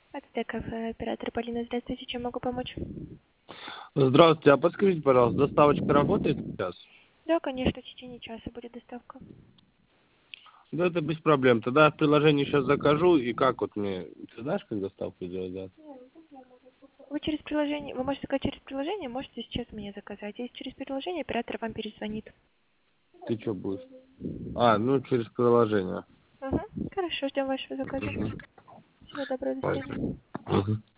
АТТ-кафе, оператор Полина, здравствуйте, чем могу помочь? Здравствуйте, а подскажите, пожалуйста, доставочка работает сейчас? Да, конечно, в течение часа будет доставка. Да, это без проблем. Тогда я в приложении сейчас закажу, и как вот мне... Ты знаешь, как доставку сделать, да? Вы через приложение, вы можете заказать через приложение, можете сейчас мне заказать. Если через приложение, оператор вам перезвонит. Ты что будешь? А, ну, через приложение. Угу, хорошо, ждем вашего заказа. Мгм. Всего доброго, до свидания. Мгм.